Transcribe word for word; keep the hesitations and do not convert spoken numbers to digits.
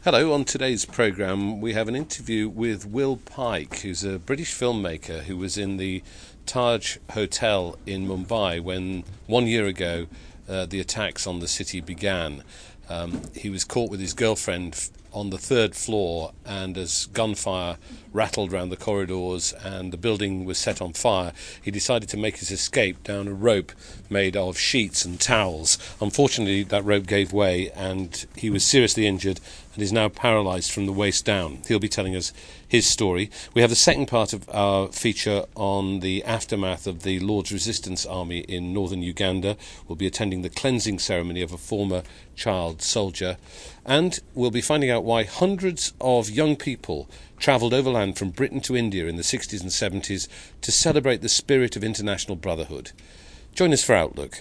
Hello, on today's programme we have an interview with Will Pike, who's a British filmmaker who was in the Taj Hotel in Mumbai when, one year ago, uh, the attacks on the city began. Um, he was caught with his girlfriend on the third floor, and as gunfire rattled around the corridors and the building was set on fire, he decided to make his escape down a rope made of sheets and towels. Unfortunately, that rope gave way and he was seriously injured and is now paralysed from the waist down. He'll be telling us his story. We have the second part of our feature on the aftermath of the Lord's Resistance Army in northern Uganda. We'll be attending the cleansing ceremony of a former child soldier, and we'll be finding out why hundreds of young people travelled overland from Britain to India in the sixties and seventies to celebrate the spirit of international brotherhood. Join us for Outlook.